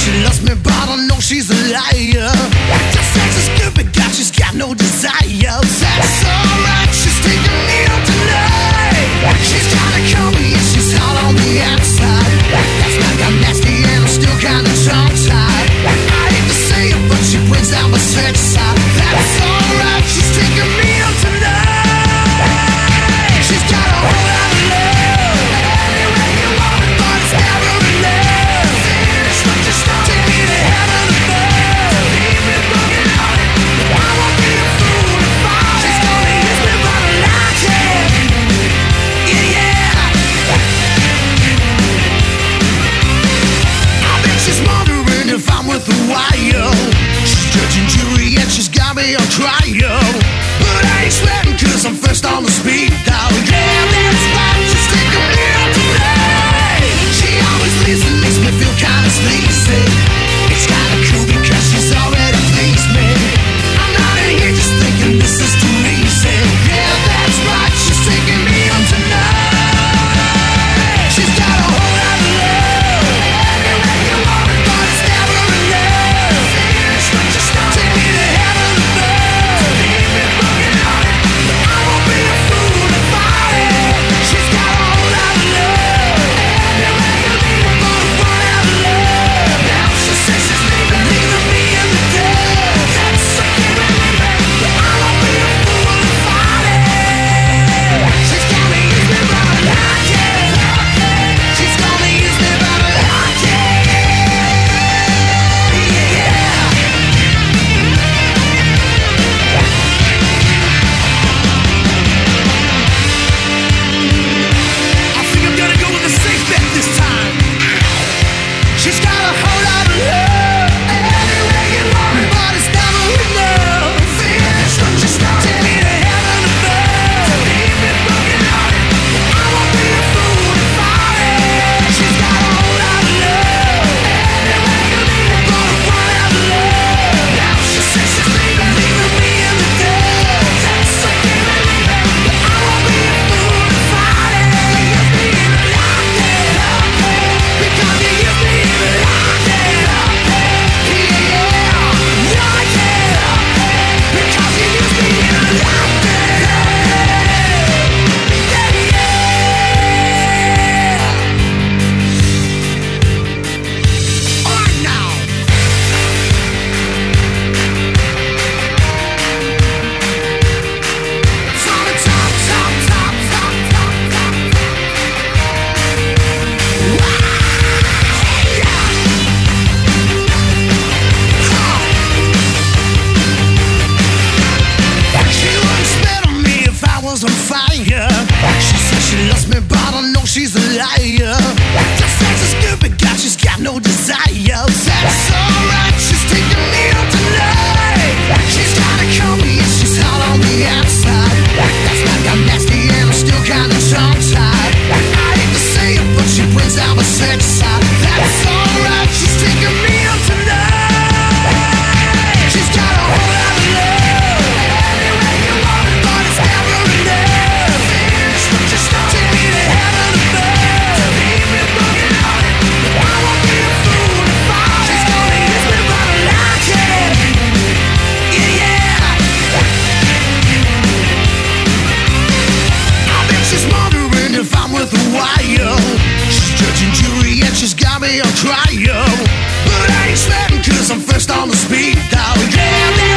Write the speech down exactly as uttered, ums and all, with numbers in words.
she loves me, but I know she's a liar. Just sex is good, but God, she's got no desire. That's alright, she's taking me out tonight. She's kinda comey and she's hot on the outside. That's not got nasty and I'm still kinda tongue-tied. I hate to say it, but she brings out my sex side. That's alright, she's taking me out tonight. She's got a whole lot of love. Anywhere you want it, but it's never enough. Just take me to heaven above. Leave me broken hearted. I won't be a fool to fall. She's gonna use me, but I like it. Yeah, yeah. I bet she's wondering if I'm with a wire. She's judging jury and she's got me on trial. But I ain't sweating cause I'm first on the speed dial. Yeah, that's right, she's taking me out tonight. She always leaves and makes me feel kinda sleazy. It's kinda cool because she's already pleased me. I'm not in here just thinking this is too easy. Yeah, that's right, she's taking me out tonight. She's got a whole lot of love. Anywhere you want it, but it's never enough. Take me to heaven above. Leave me broken hearted. I won't be a fool to fight it. She's got a whole lot of love. Anywhere you leave me, but I run out of love. Now she says she's leaving, leaving me in the dust. That's sucking me, but I won't be a fool to fight it. She's gonna use me, but I like it. She's gonna use me, but I like it. Yeah. I think I'm gonna go with a safe bet this time. She's got a whole lot of love. Anywhere you want it, but it's never enough. Take me to heaven above. Leave me broken hearted. I won't be a fool to fight it. She's got a whole lot of love. Anywhere you leave me, but I run out of love. Now she says she's leaving, leaving me in the dust. That's sucking me, but I won't be a fool to fight it. You use me even like it, because you use me even like it. Yeah, like it, because you use me even like it. Yeah, yeah. All right now. From the top, top, top, top, top, top. Wow, yeah. Huh. She wouldn't spit on me if I was on fire. She says she loves me, but I know she's a liar. Just sex is good, but God, she's got no desire. That's alright, she's taking me out tonight. She's kinda comey and she's hot on the outside. That's not got nasty and I'm still kinda tongue-tied. I hate to say it, but she brings out my sex side. That's alright, she's taking me out tonight. She's got a whole lot of love. Anywhere you want it, but it's never enough. Take me to heaven above. Leave me broken hearted. I won't be a fool to fight. She's gonna use me, but I like it. Yeah, yeah. I bet she's wondering if I'm with a wire. She's judging jury and she's got me on trial. But I ain't sweating cause I'm first on the speed dial. Yeah,